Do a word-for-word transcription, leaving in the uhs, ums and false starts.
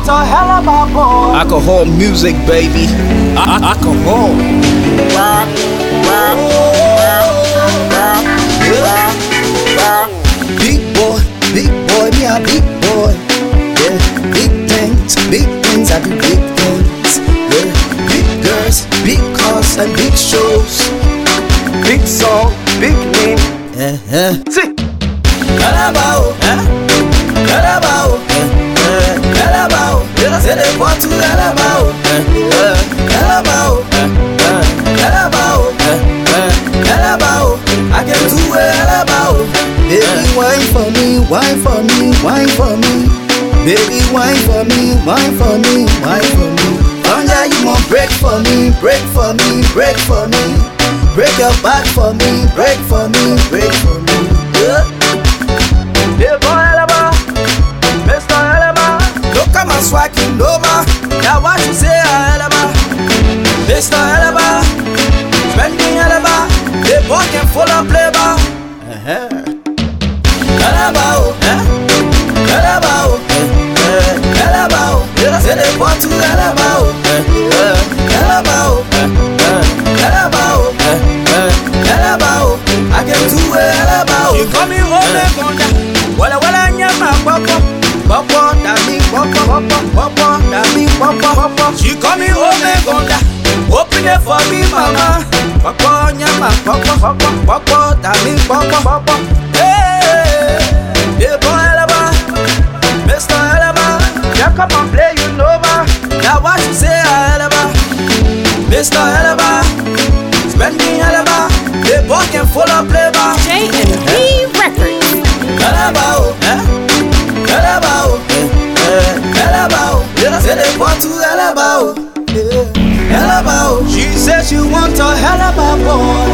want a hell of a boy. Alcohol music, baby. A- alcohol. Rock, rock, rock, rock, rock. Big boy, big boy, me a big boy. Yeah, big things, big things, I do big things. Yeah, big girls, big cars and big shows. Big song, big name. Uh-huh. See, Carabao, eh? Carabao, eh? Carabao, say they want to Carabao, eh? Carabao, eh? Carabao, eh? Carabao, I can do it, Carabao. Baby, wine for me, wine for me, wine for me. Baby, wine for me, wine for me, wine for me. Anya, you want break for me, break for me, break for me. Break your back for me, break for me, break for me. Yeah. hey boy, Alaba, Mister Alaba. Look at my swaggy Nova. Now what you say, Alaba? Mister Alaba, spending Alaba. The boy can full of flavor. Uh-huh. Alaba, eh? Alaba, eh? Alaba, say they want to Alaba, eh? Alaba, eh? Alaba, Alaba, I can do it, Alaba. You call me Ole Gonda. Wala wala nyama popo, popo da mi popo, popo, popo da mi popo, popo. She call me Ole Gonda. Open it for me, mama. Popo nyama popo, popo, popo da mi popo, popo. Hey, hey boy Alaba, Mister Alaba. Yeah, come on play, you know ma. Now what you say, Alaba? Mister Alaba, spending Alaba. The boy can full of flavor. J and B Records. Carabao, eh? Carabao, eh? Carabao, say they want to Carabao, yeah. Carabao. She says she want a hell of a boy.